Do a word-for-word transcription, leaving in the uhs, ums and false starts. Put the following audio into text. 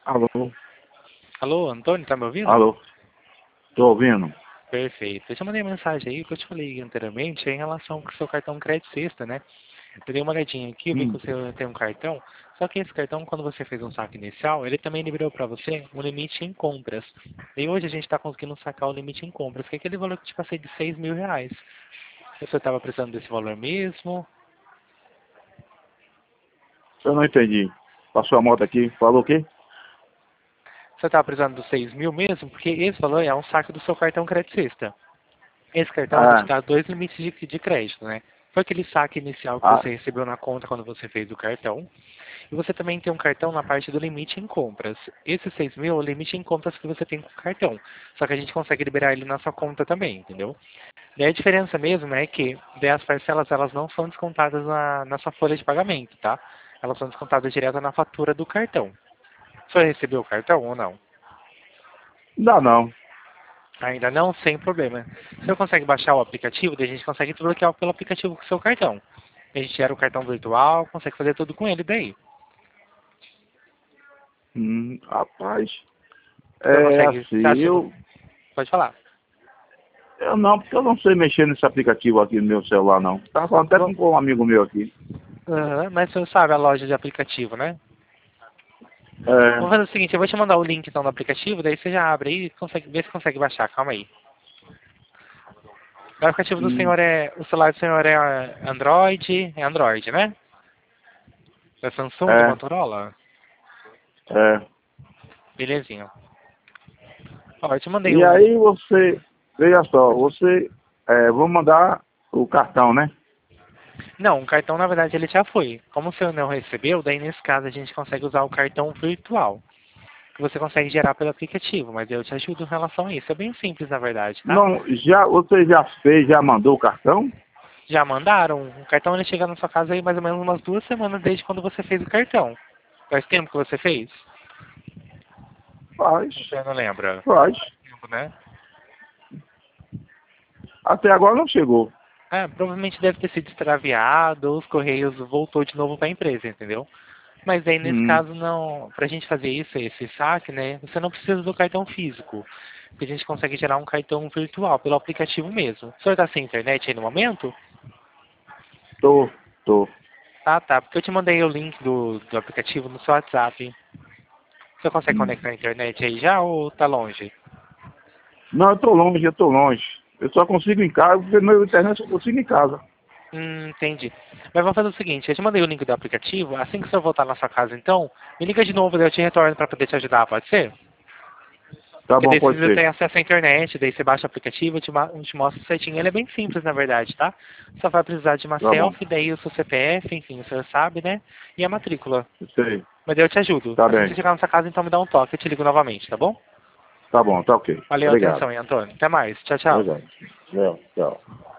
Alô? Alô, Antônio, tá me ouvindo? Alô? Tô ouvindo? Perfeito. Eu te mandei mensagem aí, que eu te falei anteriormente, é em relação com o seu cartão crédito sexta, né? Eu dei uma olhadinha aqui, eu vi que Hum. você tem um cartão, só que esse cartão, quando você fez um saque inicial, ele também liberou para você um limite em compras. E hoje a gente está conseguindo sacar o limite em compras, que é aquele valor que te passei de seis mil reais. Você estava precisando desse valor mesmo? Eu não entendi. Passou a moto aqui, falou o quê? Você estava precisando dos seis mil mesmo? Porque esse valor é um saque do seu cartão crédito sexta. Esse cartão ele te Ah, dá dois limites de, de crédito, né? Foi aquele saque inicial que ah, você recebeu na conta quando você fez o cartão. E você também tem um cartão na parte do limite em compras. Esses seis mil é o limite em compras que você tem com o cartão. Só que a gente consegue liberar ele na sua conta também, entendeu? E a diferença mesmo é que daí as parcelas elas não são descontadas na, na sua folha de pagamento, tá? Elas são descontadas direto na fatura do cartão. O senhor recebeu o cartão ou não? dá não. Ainda não? Sem problema. Se você consegue baixar o aplicativo, daí a gente consegue desbloquear pelo aplicativo com o seu cartão. A gente gera o cartão virtual, consegue fazer tudo com ele daí. Hum, rapaz, Você é consegue... assim, Você acha... eu, Pode falar. eu não, porque eu não sei mexer nesse aplicativo aqui no meu celular, não. Tava falando até Bom, com um amigo meu aqui. aham, mas você sabe a loja de aplicativo, né? É, Vamos fazer o seguinte, eu vou te mandar o link então do aplicativo, daí você já abre aí e consegue, vê se consegue baixar, calma aí. O aplicativo do hum, senhor é... O celular do senhor é Android, é Android, né? Da Samsung, do é, Motorola? é. Belezinha. Ó, eu te mandei E o... aí você, veja só, você, é, vou mandar o cartão, né? Não, o cartão na verdade ele já foi. Como o senhor não recebeu, daí nesse caso a gente consegue usar o cartão virtual. Que você consegue gerar pelo aplicativo, mas eu te ajudo em relação a isso. É bem simples na verdade, tá? Não, já, você já fez, já mandou o cartão? Já mandaram? O cartão ele chega na sua casa aí mais ou menos umas duas semanas desde quando você fez o cartão. Faz tempo que você fez? Faz, Você não lembra? faz. Tempo, né? Até agora não chegou. É, provavelmente deve ter sido extraviado, ou os correios voltou de novo para a empresa, entendeu? Mas aí nesse Hum, caso não, pra gente fazer isso, esse saque, né, você não precisa do cartão físico. Porque a gente consegue gerar um cartão virtual pelo aplicativo mesmo. O senhor tá sem internet aí no momento? tô, tô. Ah, tá, porque eu te mandei o link do, do aplicativo no seu WhatsApp. Você consegue Hum. conectar a internet aí já ou tá longe? Não, eu tô longe, eu tô longe. Eu só consigo em casa, porque meu internet eu consigo em casa. Hum, entendi. Mas vamos fazer o seguinte, eu te mandei o link do aplicativo, assim que o senhor voltar na sua casa então, me liga de novo, daí eu te retorno pra poder te ajudar, pode ser? Tá Porque bom, daí pode você ser. tem acesso à internet, daí você baixa o aplicativo e te, ma- te mostra certinho. Ele é bem simples, na verdade, tá? Só vai precisar de uma Tá bom. selfie, daí o seu C P F, enfim, o senhor sabe, né? E a matrícula. Sei. Mas daí eu te ajudo. Tá Assim que você bem. chegar na sua casa, então me dá um toque, eu te ligo novamente, tá bom? Tá bom, tá ok. Valeu a Obrigado. atenção, hein, Antônio. Até mais. Tchau, tchau. Obrigado. Tchau, tchau.